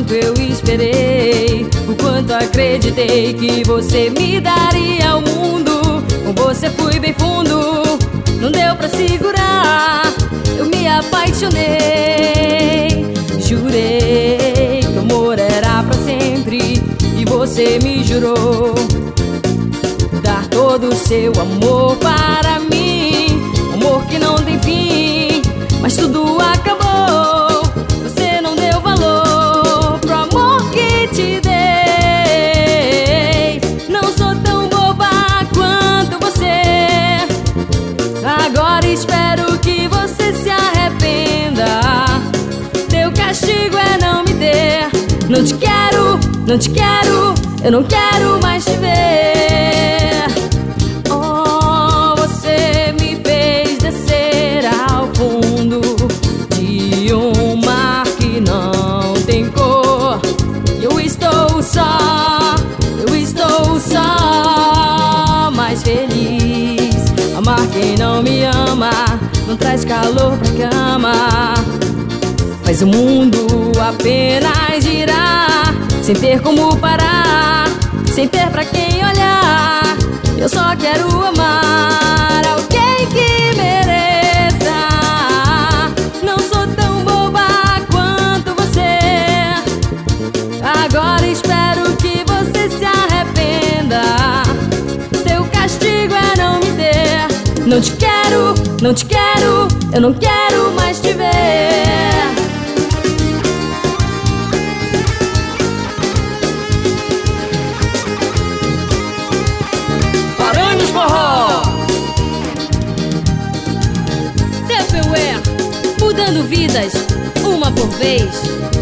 quanto eu esperei, o quanto acreditei que você me daria o mundo. Com você fui bem fundo, não deu pra segurar, eu me apaixonei. Jurei que o amor era pra sempre e você me jurou dar todo o seu amor para mim, amor que não tem fim. Mas tudo acabou, você não deu valor pro amor que te dei. Não sou tão boba quanto você, agora espero que você se arrependa. Teu castigo é não me ter. Não te quero, não te quero, eu não quero mais te ver. Oh, você me fez descer ao fundo de um mar que não tem cor. Eu estou só, mais feliz. Amar quem não me ama não traz calor pra cama, faz o mundo apenas girar, sem ter como parar, sem ter pra quem olhar. Eu só quero amar alguém que mereça. Não sou tão boba quanto você, agora espero que você se arrependa. Teu castigo é não me ter. Não te quero, não te quero, eu não quero mais te ver. Paranhos Forró. Tupperware, mudando vidas, uma por vez.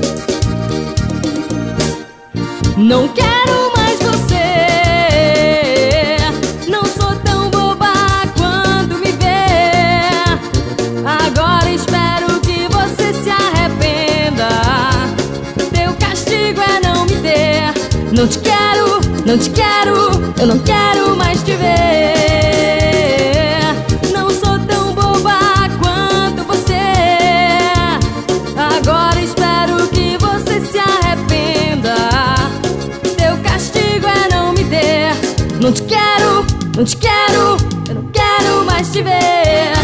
Não quero mais você, não sou tão boba quando me vê. Agora espero que você se arrependa. Teu castigo é não me ter. Não te quero, não te quero, eu não quero mais te ver. Não sou tão boba quanto você, agora espero que você se arrependa. Teu castigo é não me ter. Não te quero, não te quero, eu não quero mais te ver.